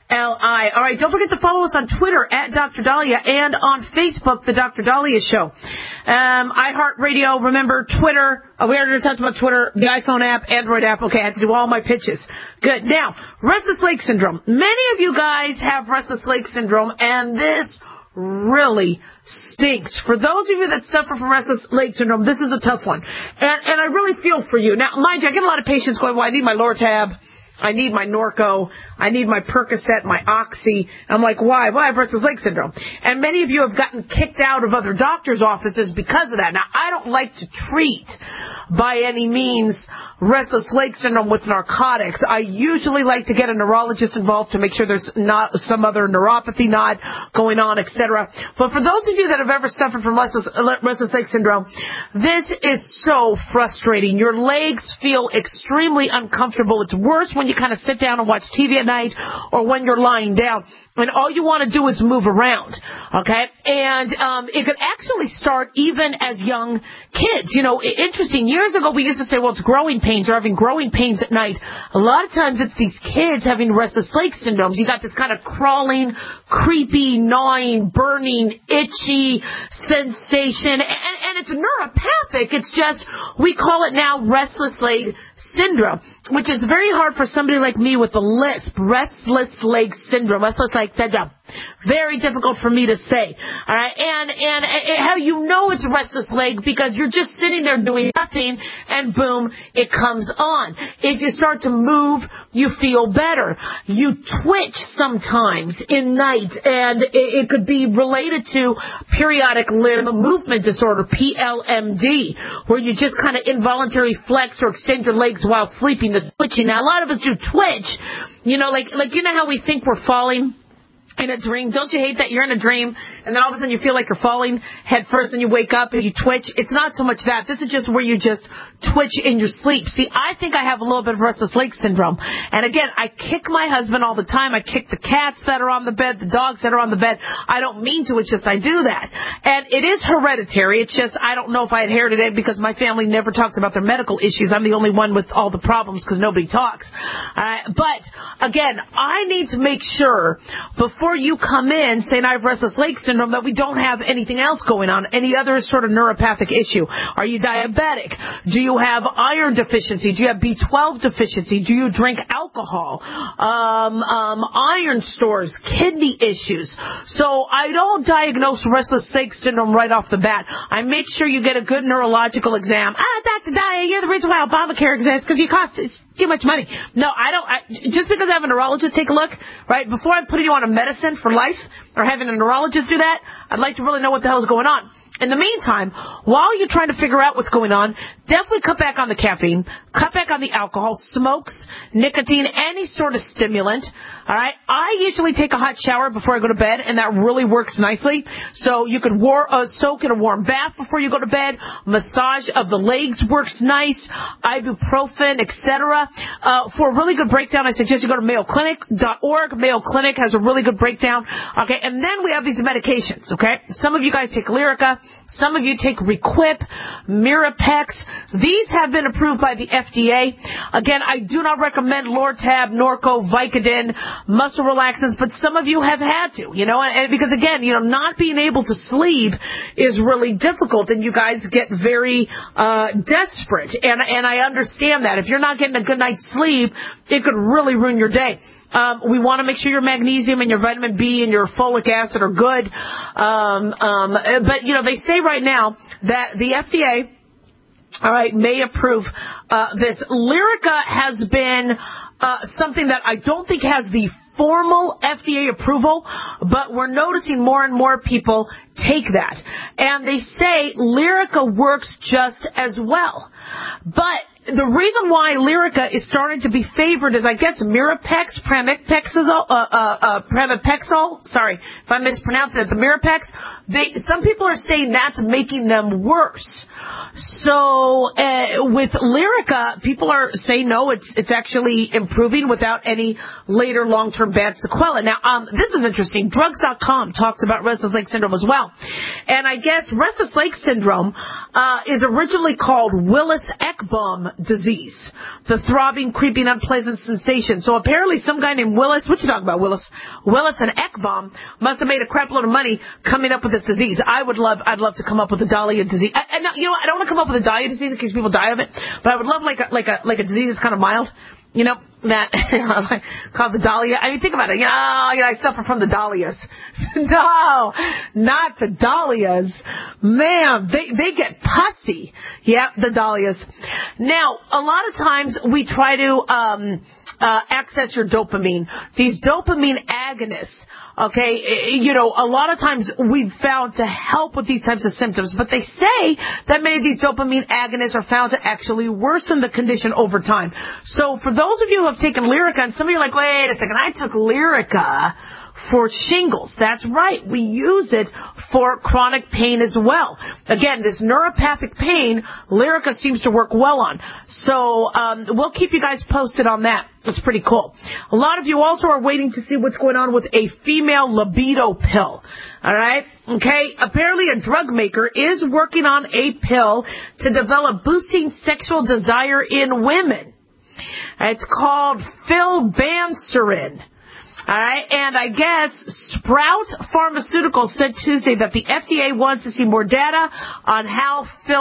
L-I. All right, don't forget to follow us on Twitter at Dr. Dahlia and on Facebook, The Dr. Dahlia Show. iHeartRadio, remember, Twitter. We already talked about Twitter, the iPhone app, Android app. Okay, I had to do all my pitches. Good. Now, restless leg syndrome. Many of you guys have restless leg syndrome, and this really stinks. For those of you that suffer from restless leg syndrome, this is a tough one. And I really feel for you. Now, mind you, I get a lot of patients going, well, I need my Lortab, I need my Norco, I need my Percocet, my Oxy. I'm like, why? Well, I have restless leg syndrome. And many of you have gotten kicked out of other doctors' offices because of that. Now, I don't like to treat by any means restless leg syndrome with narcotics. I usually like to get a neurologist involved to make sure there's not some other neuropathy not going on, etc. But for those of you that have ever suffered from restless leg syndrome, this is so frustrating. Your legs feel extremely uncomfortable. It's worse when you kind of sit down and watch TV at night or when you're lying down. And all you want to do is move around, okay? And it could actually start even as young kids. You know, interesting. Years ago, we used to say, well, it's growing pains or having growing pains at night. A lot of times it's these kids having restless leg syndromes. You got this kind of crawling, creepy, gnawing, burning, itchy sensation. And it's neuropathic. It's just, we call it now restless leg syndrome, which is very hard for somebody like me with a lisp. Restless leg syndrome. Restless leg syndrome. Very difficult for me to say. All right, and how you know it's restless leg because you're just sitting there doing nothing, and boom, it comes on. If you start to move, you feel better. You twitch sometimes in night, and it could be related to periodic limb movement disorder, PLMD, where you just kind of involuntarily flex or extend your legs while sleeping. The twitching. Now, a lot of us do twitch. You know, like you know how we think we're falling in a dream? Don't you hate that you're in a dream and then all of a sudden you feel like you're falling head first and you wake up and you twitch? It's not so much that. This is just where you just twitch in your sleep. See, I think I have a little bit of restless leg syndrome. And again, I kick my husband all the time. I kick the cats that are on the bed, the dogs that are on the bed. I don't mean to. It's just I do that. And it is hereditary. It's just I don't know if I inherited it because my family never talks about their medical issues. I'm the only one with all the problems because nobody talks. But again, I need to make sure before you come in saying I have restless leg syndrome that we don't have anything else going on, any other sort of neuropathic issue. Are you diabetic? Do you have iron deficiency? Do you have B12 deficiency? Do you drink alcohol? Iron stores, kidney issues. So I don't diagnose restless leg syndrome right off the bat. I make sure you get a good neurological exam. Dr. Dahlia, you're the reason why Obamacare exists because you cost too much money. No, I don't. Just because I have a neurologist take a look, right, before I'm putting you on a medicine for life or having a neurologist do that, I'd like to really know what the hell is going on. In the meantime, while you're trying to figure out what's going on, definitely cut back on the caffeine, cut back on the alcohol, smokes, nicotine, any sort of stimulant. All right. I usually take a hot shower before I go to bed, and that really works nicely. So you can soak in a warm bath before you go to bed. Massage of the legs works nice. Ibuprofen, etc. For a really good breakdown, I suggest you go to MayoClinic.org. Mayo Clinic has a really good breakdown. Okay. And then we have these medications. Okay. Some of you guys take Lyrica. Some of you take Requip, Mirapex. These have been approved by the FDA. Again, I do not recommend Lortab, Norco, Vicodin, muscle relaxants, but some of you have had to, you know, and because again, you know, not being able to sleep is really difficult and you guys get very desperate. And I understand that. If you're not getting a good night's sleep, it could really ruin your day. We want to make sure your magnesium and your vitamin B and your folic acid are good. But, you know, they say right now that the FDA, all right, may approve this. Lyrica has been something that I don't think has the formal FDA approval, but we're noticing more and more people take that. And they say Lyrica works just as well. But the reason why Lyrica is starting to be favored is, I guess, Mirapex, Pramipexole, sorry if I mispronounced it, the Mirapex, some people are saying that's making them worse. So with Lyrica, people are saying no, it's actually improving without any later long-term bad sequela. Now, this is interesting. Drugs.com talks about restless leg syndrome as well. And I guess restless leg syndrome is originally called Willis-Ekbom disease, the throbbing, creeping, unpleasant sensation. So apparently some guy named Willis, what you talking about, Willis and Ekbom must have made a crap load of money coming up with this disease. I'd love to come up with a Dahlia disease. I don't want to come up with a Dahlia disease in case people die of it, but I would love like a disease that's kind of mild. That called the Dahlia. I mean, think about it. I suffer from the Dahlias. No, not the Dahlias. Man, they get pussy. Yeah, the Dahlias. Now, a lot of times we try to access your dopamine. These dopamine agonists, okay, a lot of times we've found to help with these types of symptoms, but they say that many of these dopamine agonists are found to actually worsen the condition over time. So for those of you who have taken Lyrica, and some of you are like, wait a second, I took Lyrica for shingles. That's right. We use it for chronic pain as well. Again, this neuropathic pain, Lyrica seems to work well on. So we'll keep you guys posted on that. It's pretty cool. A lot of you also are waiting to see what's going on with a female libido pill. All right? Okay? Apparently a drug maker is working on a pill to develop boosting sexual desire in women. It's called Philbanserin. All right, and I guess Sprout Pharmaceuticals said Tuesday that the FDA wants to see more data on how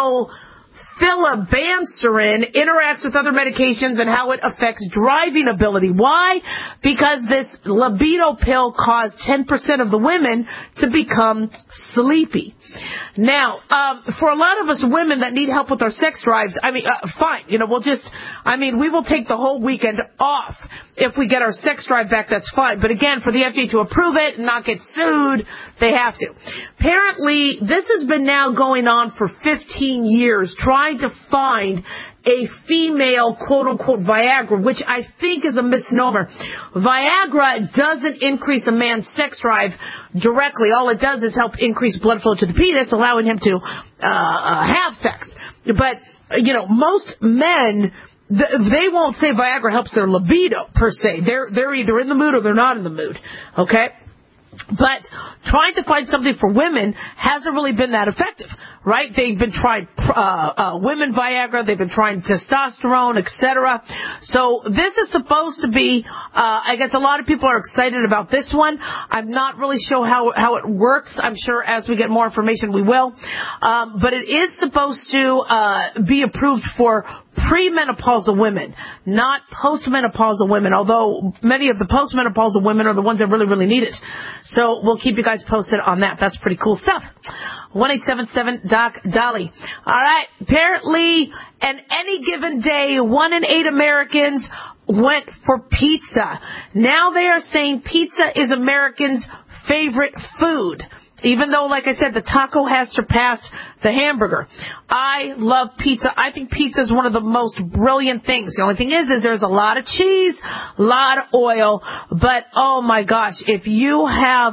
Philbanserin interacts with other medications and how it affects driving ability. Why? Because this libido pill caused 10% of the women to become sleepy. Now, for a lot of us women that need help with our sex drives, I mean, fine. We will take the whole weekend off if we get our sex drive back. That's fine. But again, for the FDA to approve it and not get sued, they have to. Apparently, this has been now going on for 15 years, trying to find a female, quote-unquote, Viagra, which I think is a misnomer. Viagra doesn't increase a man's sex drive directly. All it does is help increase blood flow to the penis, allowing him to have sex. But, most men, they won't say Viagra helps their libido, per se. They're either in the mood or they're not in the mood. Okay? But trying to find something for women hasn't really been that effective, right? They've been trying women Viagra, they've been trying testosterone, etc. So this is supposed to be, I guess a lot of people are excited about this one. I'm not really sure how it works. I'm sure as we get more information we will. But it is supposed to be approved for premenopausal women, not postmenopausal women, although many of the postmenopausal women are the ones that really, really need it. So we'll keep you guys posted on that. That's pretty cool stuff. 1-877-DOC-DOLLY. All right. Apparently, on any given day, 1 in 8 Americans went for pizza. Now they are saying pizza is Americans' favorite food. Even though, like I said, the taco has surpassed the hamburger. I love pizza. I think pizza is one of the most brilliant things. The only thing is there's a lot of cheese, a lot of oil, but oh my gosh, if you have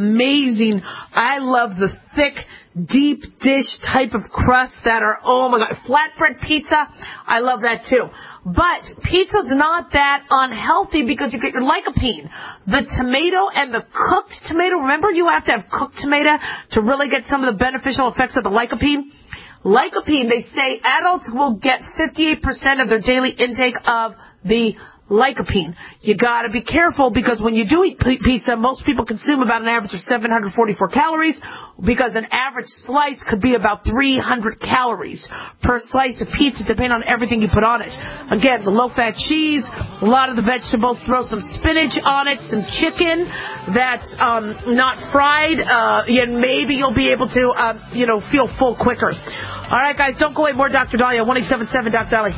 I love the thick, deep dish type of crusts that are, oh my God, flatbread pizza, I love that too. But pizza's not that unhealthy because you get your lycopene. The tomato and the cooked tomato, remember you have to have cooked tomato to really get some of the beneficial effects of the lycopene? Lycopene, they say adults will get 58% of their daily intake of the lycopene. You gotta be careful because when you do eat pizza, most people consume about an average of 744 calories because an average slice could be about 300 calories per slice of pizza depending on everything you put on it. Again, the low-fat cheese, a lot of the vegetables, throw some spinach on it, some chicken that's not fried, and maybe you'll be able to, feel full quicker. All right, guys, don't go away. More Dr. Dahlia, 1-877-DOC-DOLLY.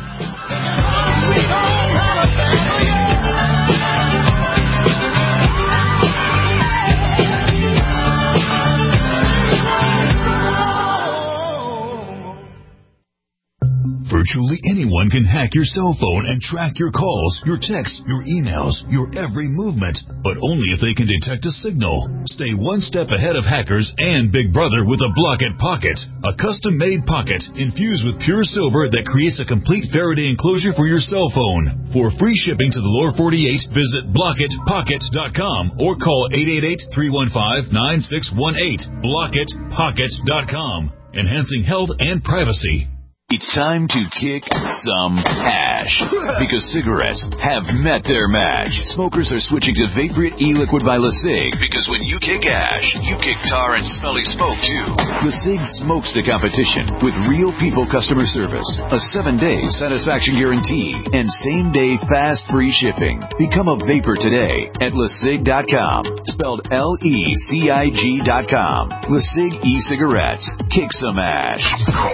For Virtually anyone can hack your cell phone and track your calls, your texts, your emails, your every movement, but only if they can detect a signal. Stay one step ahead of hackers and Big Brother with a Blockit Pocket, a custom-made pocket infused with pure silver that creates a complete Faraday enclosure for your cell phone. For free shipping to the lower 48, visit blockitpocket.com or call 888-315-9618. blockitpocket.com, enhancing health and privacy. It's time to kick some ash, because cigarettes have met their match. Smokers are switching to Vaporite e-liquid by LeSig, because when you kick ash, you kick tar and smelly smoke too. LeSig smokes the competition with real people customer service, a 7-day satisfaction guarantee, and same-day fast free shipping. Become a vapor today at LeSig.com, spelled LECIG.com. LeSig e-cigarettes. Kick some ash.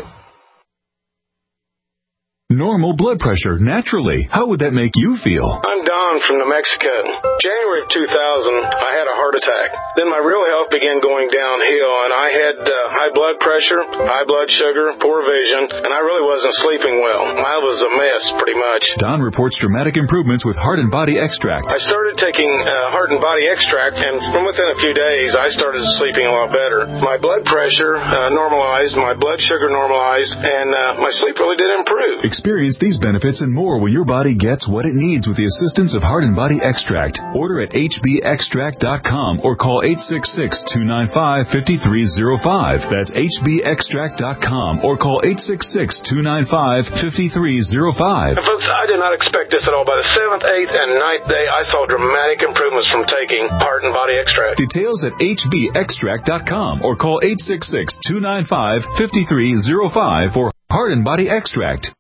Normal blood pressure, naturally. How would that make you feel? I'm Don from New Mexico. January of 2000, I had a heart attack. Then my real health began going downhill, and I had high blood pressure, high blood sugar, poor vision, and I really wasn't sleeping well. I was a mess, pretty much. Don reports dramatic improvements with Heart and Body Extract. I started taking Heart and Body Extract, and from within a few days, I started sleeping a lot better. My blood pressure normalized, my blood sugar normalized, and my sleep really did improve. Experience these benefits and more when your body gets what it needs with the assistance of Heart and Body Extract. Order at hbextract.com or call 866-295-5305. That's hbextract.com or call 866-295-5305. I did not expect this at all. By the 7th, 8th, and 9th day, I saw dramatic improvements from taking Heart and Body Extract. Details at hbextract.com or call 866-295-5305 for Heart and Body Extract.